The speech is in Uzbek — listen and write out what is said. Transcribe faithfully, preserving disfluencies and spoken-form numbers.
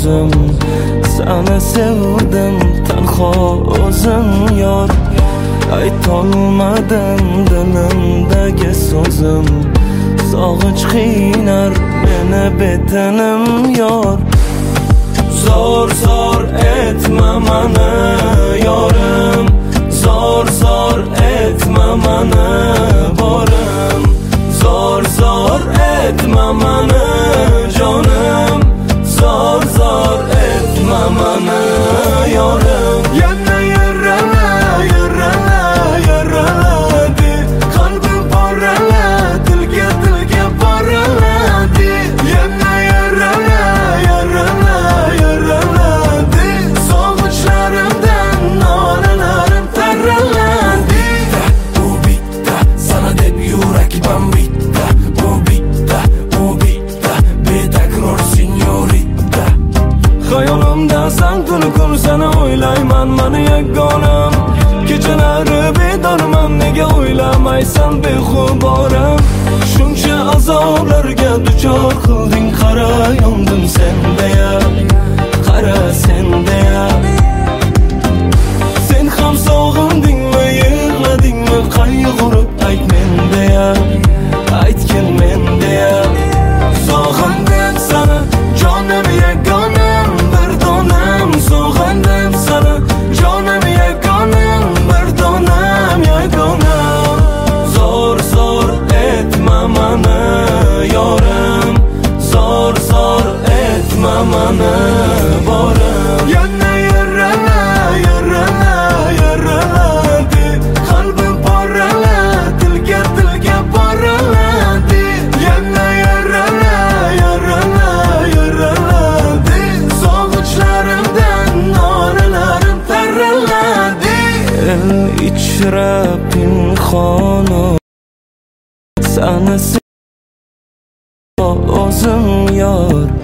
o'zim seni sevdim tanho o'zim yor aytolmadim dilimdagi so'zim sog'inch qiynar meni betinim yor zor zor etma mani yorim zor zor etma mani borim zor zor etma mani jonim zor zor etma mani yorim yana yarala yarala yaraladi qalbim porala dilga dilga poraladi yana yarala yarala yaraladi sog'inchlarimdan nolalarim taraladi u bitta sana deb yurak bambita u bitta u bitta betakror signorita xayolimda san tuni kun seni o'ylayman mani yagonam kechalari bedorman nega o'ylamaysan behuboram shuncha azoblarga duchor qilding qara yondim sendaya qara sendaya sen ham sog'indingmi yig'ladingmi qayg'urib ayt mendaya aytgin mendaya sog'indim seni jonim yagonam bir donam sog'indim seni jonim yagonam bir donam yagonam zor zor etma mani yorim zor zor etma mani borim yana yarala yarala yaraladi qalbim porala dilga dilga poraladi yana yarala yarala yaraladi sog'inchlarimdan nolalarim taraladi el ichra pinhonu seni o'zim yor